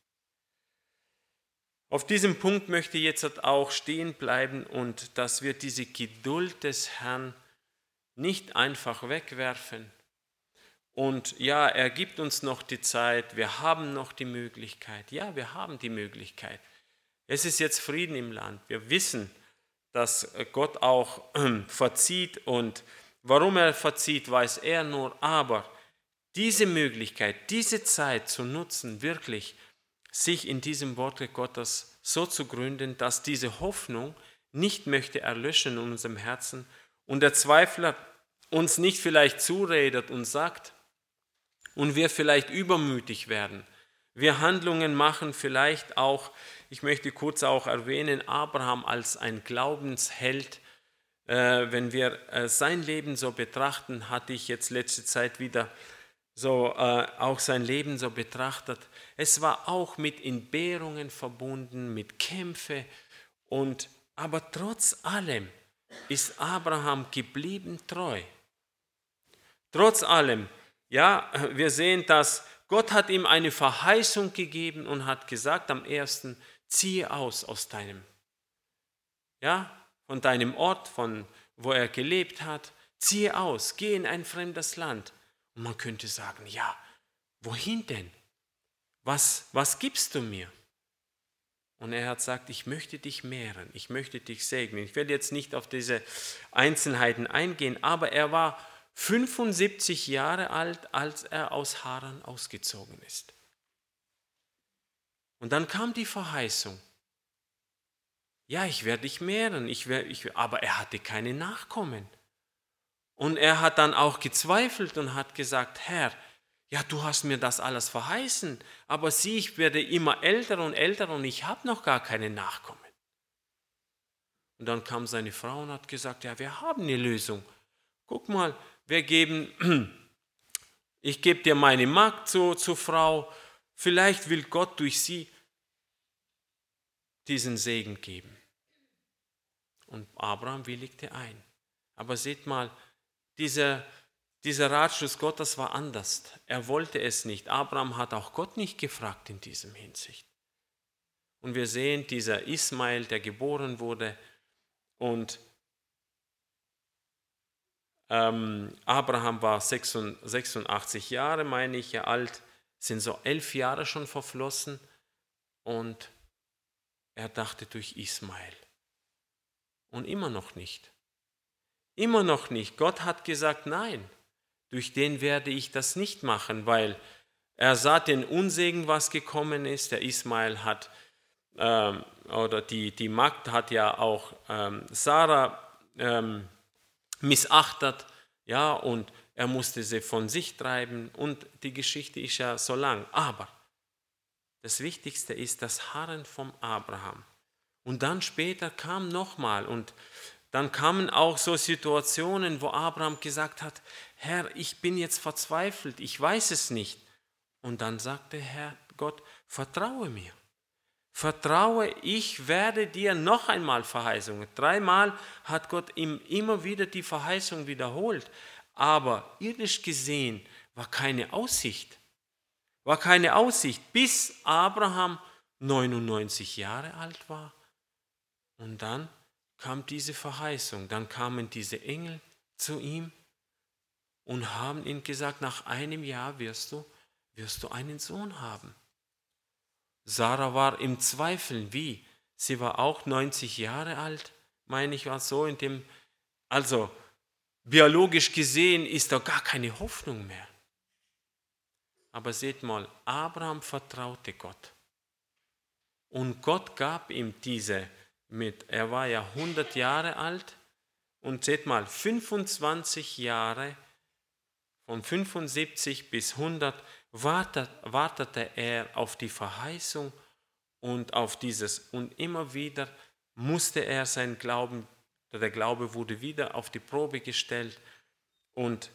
Auf diesem Punkt möchte ich jetzt auch stehen bleiben und dass wir diese Geduld des Herrn nicht einfach wegwerfen. Und ja, er gibt uns noch die Zeit, wir haben noch die Möglichkeit. Ja, wir haben die Möglichkeit. Es ist jetzt Frieden im Land. Wir wissen, dass Gott auch verzieht und warum er verzieht, weiß er nur. Aber diese Möglichkeit, diese Zeit zu nutzen, wirklich sich in diesem Wort Gottes so zu gründen, dass diese Hoffnung nicht möchte erlöschen in unserem Herzen und der Zweifler uns nicht vielleicht zuredet und sagt und wir vielleicht übermütig werden. Wir Handlungen machen vielleicht auch, ich möchte kurz auch erwähnen, Abraham als ein Glaubensheld. Wenn wir sein Leben so betrachten, hatte ich jetzt letzte Zeit wieder so auch sein Leben so betrachtet. Es war auch mit Entbehrungen verbunden, mit Kämpfen. Aber trotz allem ist Abraham geblieben treu. Trotz allem, ja, wir sehen, dass Gott hat ihm eine Verheißung gegeben und hat gesagt am ersten, ziehe aus von deinem Ort, von wo er gelebt hat, ziehe aus, geh in ein fremdes Land. Und man könnte sagen, ja, wohin denn? Was gibst du mir? Und er hat gesagt, ich möchte dich mehren, ich möchte dich segnen. Ich werde jetzt nicht auf diese Einzelheiten eingehen, aber er war 75 Jahre alt, als er aus Haran ausgezogen ist. Und dann kam die Verheißung. Ja, ich werde dich mehren, aber er hatte keine Nachkommen. Und er hat dann auch gezweifelt und hat gesagt, Herr, ja, du hast mir das alles verheißen, aber sieh, ich werde immer älter und älter und ich habe noch gar keine Nachkommen. Und dann kam seine Frau und hat gesagt, ja, wir haben eine Lösung. Guck mal, wir geben Ich gebe dir meine Magd zur Frau. Vielleicht will Gott durch sie diesen Segen geben. Und Abraham willigte ein. Aber seht mal, dieser Ratschluss Gottes war anders. Er wollte es nicht. Abraham hat auch Gott nicht gefragt in diesem Hinsicht. Und wir sehen, dieser Ismael, der geboren wurde, und Abraham war 86 Jahre, meine ich, alt, sind so 11 Jahre schon verflossen, und er dachte durch Ismael. Und immer noch nicht. Immer noch nicht. Gott hat gesagt, nein, durch den werde ich das nicht machen, weil er sah den Unsegen, was gekommen ist. Der Ismael hat, oder die Magd hat ja auch Sarah missachtet, ja, und er musste sie von sich treiben, und die Geschichte ist ja so lang. Aber das Wichtigste ist das Harren vom Abraham. Und dann später kam nochmal, und dann kamen auch so Situationen, wo Abraham gesagt hat, Herr, ich bin jetzt verzweifelt, ich weiß es nicht. Und dann sagte Herr Gott, vertraue mir. Vertraue, ich werde dir noch einmal Verheißungen. 3-mal hat Gott ihm immer wieder die Verheißung wiederholt. Aber irdisch gesehen war keine Aussicht. Bis Abraham 99 Jahre alt war. Und dann kam diese Verheißung. Dann kamen diese Engel zu ihm und haben ihm gesagt, nach einem Jahr wirst du einen Sohn haben. Sarah war im Zweifel, wie? Sie war auch 90 Jahre alt, meine ich, war so also biologisch gesehen ist da gar keine Hoffnung mehr. Aber seht mal, Abraham vertraute Gott. Und Gott gab ihm er war ja 100 Jahre alt, und seht mal, 25 Jahre, von 75 bis 100, wartete er auf die Verheißung und auf dieses. Und immer wieder musste er sein Glauben, der Glaube wurde wieder auf die Probe gestellt, und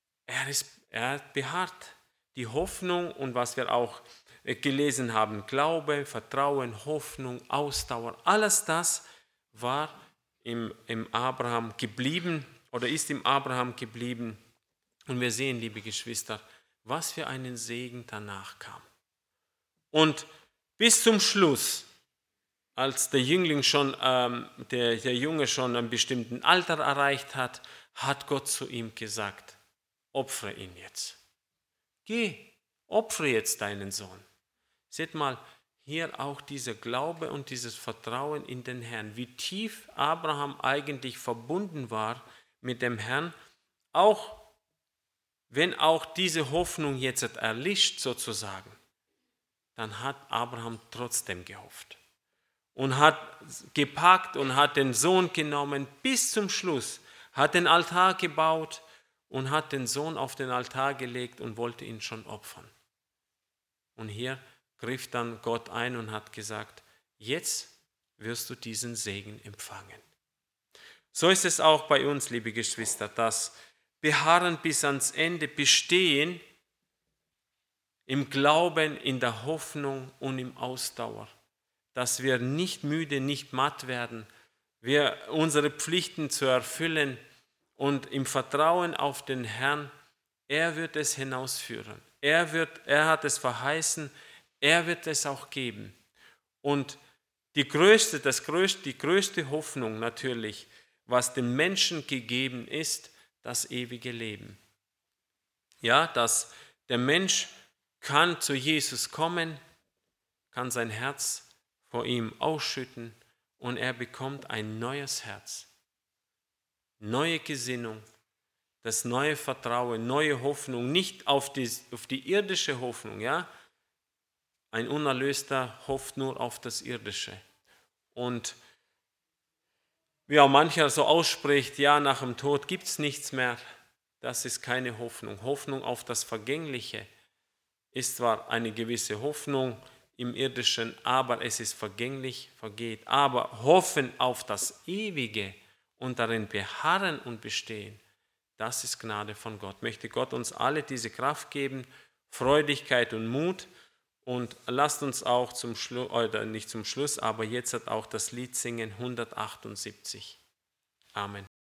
er beharrt. Die Hoffnung, und was wir auch gelesen haben, Glaube, Vertrauen, Hoffnung, Ausdauer, alles das war im Abraham geblieben oder ist im Abraham geblieben. Und wir sehen, liebe Geschwister, was für einen Segen danach kam. Und bis zum Schluss, als der Jüngling schon, der Junge schon einen bestimmten Alter erreicht hat, hat Gott zu ihm gesagt, opfere ihn jetzt. Geh, opfere jetzt deinen Sohn. Seht mal, hier auch dieser Glaube und dieses Vertrauen in den Herrn, wie tief Abraham eigentlich verbunden war mit dem Herrn, auch wenn auch diese Hoffnung jetzt erlischt sozusagen, dann hat Abraham trotzdem gehofft und hat gepackt und hat den Sohn genommen bis zum Schluss, hat den Altar gebaut und hat den Sohn auf den Altar gelegt und wollte ihn schon opfern. Und hier griff dann Gott ein und hat gesagt, jetzt wirst du diesen Segen empfangen. So ist es auch bei uns, liebe Geschwister, das Beharren bis ans Ende, Bestehen im Glauben, in der Hoffnung und im Ausdauer, dass wir nicht müde, nicht matt werden, wir unsere Pflichten zu erfüllen und im Vertrauen auf den Herrn, er wird es hinausführen. Er hat es verheißen, er wird es auch geben. Und die größte Hoffnung natürlich, was den Menschen gegeben ist, das ewige Leben. Ja, dass der Mensch kann zu Jesus kommen, kann sein Herz vor ihm ausschütten und er bekommt ein neues Herz, neue Gesinnung, das neue Vertrauen, neue Hoffnung, nicht auf die irdische Hoffnung, ja. Ein Unerlöster hofft nur auf das Irdische. Und wie auch mancher so ausspricht, ja, nach dem Tod gibt es nichts mehr, das ist keine Hoffnung. Hoffnung auf das Vergängliche ist zwar eine gewisse Hoffnung im Irdischen, aber es ist vergänglich, vergeht. Aber hoffen auf das Ewige und darin beharren und bestehen, Das ist Gnade von Gott. Möchte Gott uns alle diese Kraft geben, Freudigkeit und Mut. Und lasst uns auch zum Schluss, oder nicht zum Schluss, aber jetzt auch das Lied singen 178. Amen.